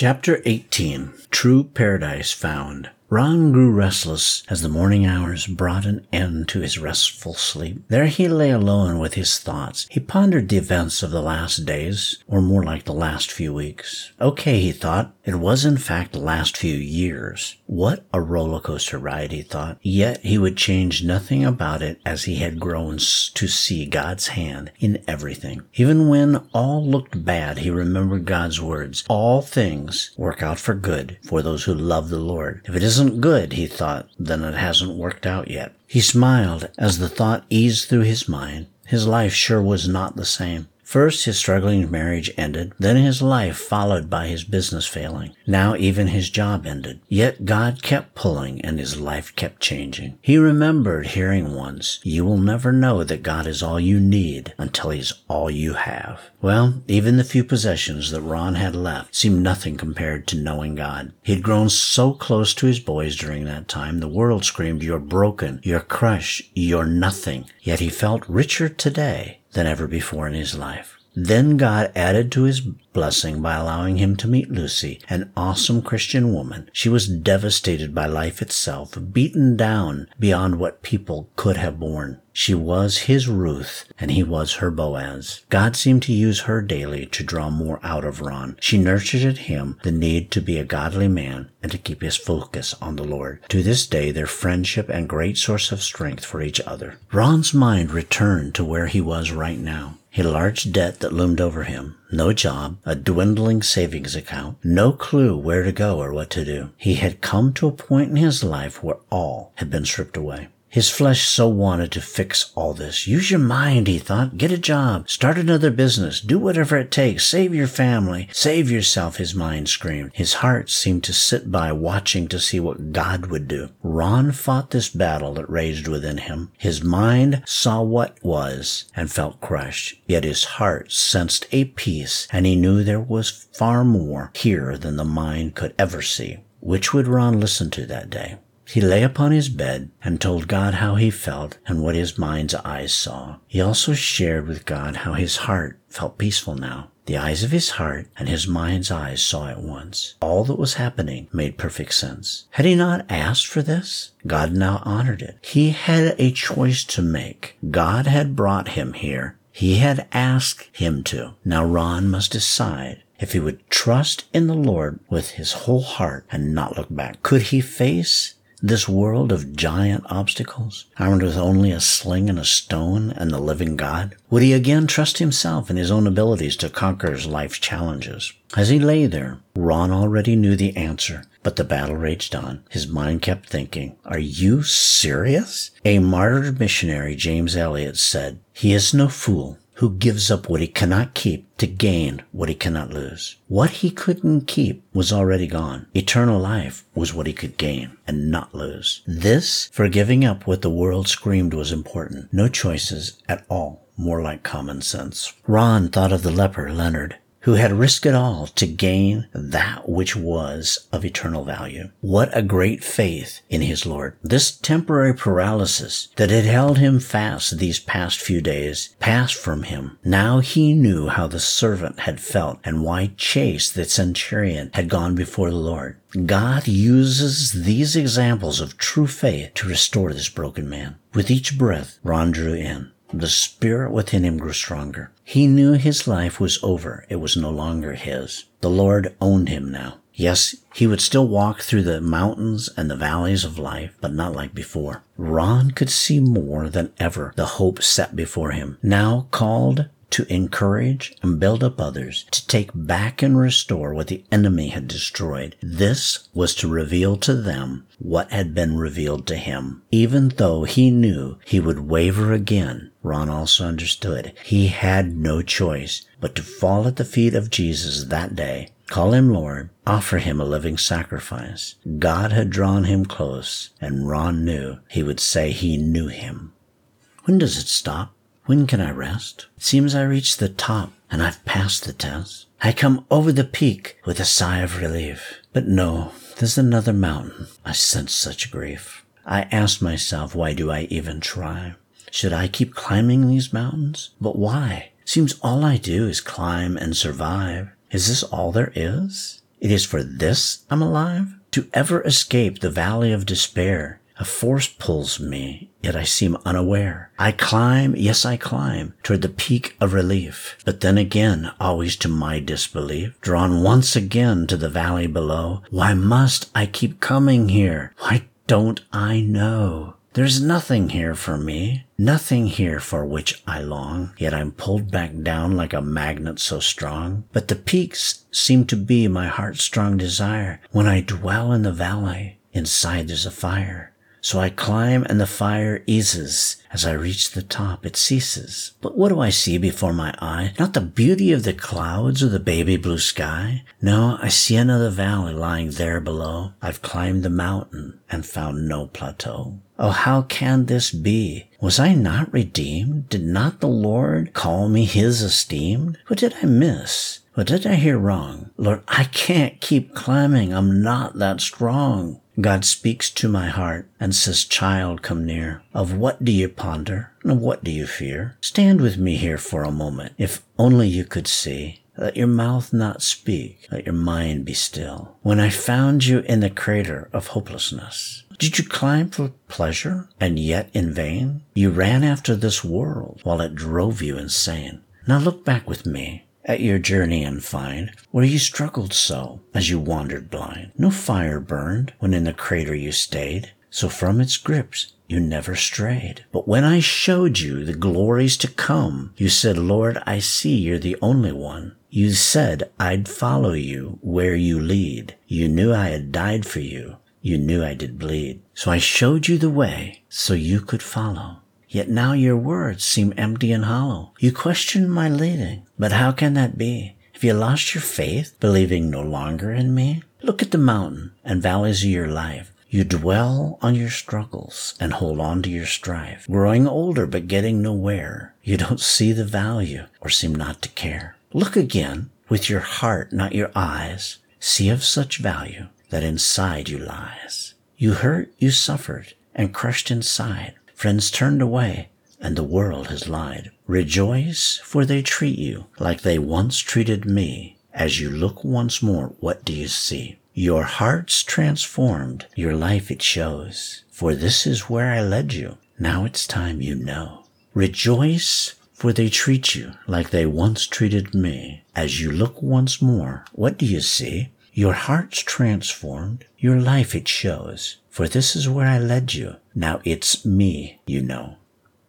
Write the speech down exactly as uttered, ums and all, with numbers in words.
Chapter eighteen. True Paradise Found. Ron grew restless as the morning hours brought an end to his restful sleep. There he lay alone with his thoughts. He pondered the events of the last days, or more like the last few weeks. Okay, he thought, it was in fact the last few years. What a roller coaster ride, he thought. Yet he would change nothing about it as he had grown to see God's hand in everything. Even when all looked bad, he remembered God's words. All things work out for good for those who love the Lord. If it isn't good, he thought, then it hasn't worked out yet. He smiled as the thought eased through his mind. His life sure was not the same. First, his struggling marriage ended, then his life followed by his business failing. Now even his job ended. Yet God kept pulling and his life kept changing. He remembered hearing once, "You will never know that God is all you need until he's all you have." Well, even the few possessions that Ron had left seemed nothing compared to knowing God. He had grown so close to his boys during that time, the world screamed, "You're broken, you're crushed, you're nothing." Yet he felt richer today than ever before in his life. Then God added to his blessing by allowing him to meet Lucy, an awesome Christian woman. She was devastated by life itself, beaten down beyond what people could have borne. She was his Ruth, and he was her Boaz. God seemed to use her daily to draw more out of Ron. She nurtured in him the need to be a godly man and to keep his focus on the Lord. To this day, their friendship and great source of strength for each other. Ron's mind returned to where he was right now. A large debt that loomed over him, no job, a dwindling savings account, no clue where to go or what to do. He had come to a point in his life where all had been stripped away. His flesh so wanted to fix all this. Use your mind, he thought. Get a job. Start another business. Do whatever it takes. Save your family. Save yourself, his mind screamed. His heart seemed to sit by watching to see what God would do. Ron fought this battle that raged within him. His mind saw what was and felt crushed. Yet his heart sensed a peace, and he knew there was far more here than the mind could ever see. Which would Ron listen to that day? He lay upon his bed and told God how he felt and what his mind's eyes saw. He also shared with God how his heart felt peaceful now. The eyes of his heart and his mind's eyes saw at once. All that was happening made perfect sense. Had he not asked for this? God now honored it. He had a choice to make. God had brought him here. He had asked him to. Now Ron must decide if he would trust in the Lord with his whole heart and not look back. Could he face this world of giant obstacles, armed with only a sling and a stone and the living God? Would he again trust himself and his own abilities to conquer his life's challenges? As he lay there, Ron already knew the answer, but the battle raged on. His mind kept thinking, "Are you serious?" A martyred missionary, James Elliott, said, "He is no fool who gives up what he cannot keep to gain what he cannot lose." What he couldn't keep was already gone. Eternal life was what he could gain and not lose. This, for giving up what the world screamed was important. No choices at all, more like common sense. Ron thought of the leper, Leonard, who had risked it all to gain that which was of eternal value. What a great faith in his Lord. This temporary paralysis that had held him fast these past few days passed from him. Now he knew how the servant had felt and why Chase, the centurion, had gone before the Lord. God uses these examples of true faith to restore this broken man. With each breath, Ron drew in. The spirit within him grew stronger. He knew his life was over. It was no longer his. The Lord owned him now. Yes, he would still walk through the mountains and the valleys of life, but not like before. Ron could see more than ever the hope set before him. Now called to encourage and build up others, to take back and restore what the enemy had destroyed. This was to reveal to them what had been revealed to him. Even though he knew he would waver again, Ron also understood he had no choice but to fall at the feet of Jesus that day, call him Lord, offer him a living sacrifice. God had drawn him close, and Ron knew he would say he knew him. When does it stop? When can I rest? It seems I reached the top and I've passed the test. I come over the peak with a sigh of relief. But no, there's another mountain. I sense such grief. I ask myself, why do I even try? Should I keep climbing these mountains? But why? Seems all I do is climb and survive. Is this all there is? It is for this I'm alive? To ever escape the valley of despair. A force pulls me, yet I seem unaware. I climb, yes I climb, toward the peak of relief. But then again, always to my disbelief, drawn once again to the valley below. Why must I keep coming here? Why don't I know? There's nothing here for me, nothing here for which I long, yet I'm pulled back down like a magnet so strong. But the peaks seem to be my heart's strong desire. When I dwell in the valley, inside there's a fire. So I climb and the fire eases. As I reach the top, it ceases. But what do I see before my eye? Not the beauty of the clouds or the baby blue sky. No, I see another valley lying there below. I've climbed the mountain and found no plateau. Oh, how can this be? Was I not redeemed? Did not the Lord call me his esteemed? What did I miss? What did I hear wrong? Lord, I can't keep climbing. I'm not that strong. God speaks to my heart and says, child, come near. Of what do you ponder? And of what do you fear? Stand with me here for a moment. If only you could see. Let your mouth not speak. Let your mind be still. When I found you in the crater of hopelessness, did you climb for pleasure and yet in vain? You ran after this world while it drove you insane. Now look back with me at your journey and find where you struggled so as you wandered blind. No fire burned when in the crater you stayed, so from its grips you never strayed. But when I showed you the glories to come, you said, Lord, I see you're the only one. You said I'd follow you where you lead. You knew I had died for you. You knew I did bleed. So I showed you the way so you could follow. Yet now your words seem empty and hollow. You question my leading, but how can that be? Have you lost your faith, believing no longer in me? Look at the mountain and valleys of your life. You dwell on your struggles and hold on to your strife. Growing older but getting nowhere. You don't see the value or seem not to care. Look again with your heart, not your eyes. See of such value that inside you lies. You hurt, you suffered, and crushed inside. Friends turned away, and the world has lied. Rejoice, for they treat you like they once treated me. As you look once more, what do you see? Your heart's transformed, your life it shows. For this is where I led you, now it's time you know. Rejoice, for they treat you like they once treated me. As you look once more, what do you see? Your heart's transformed, your life it shows. For this is where I led you, now it's me you know.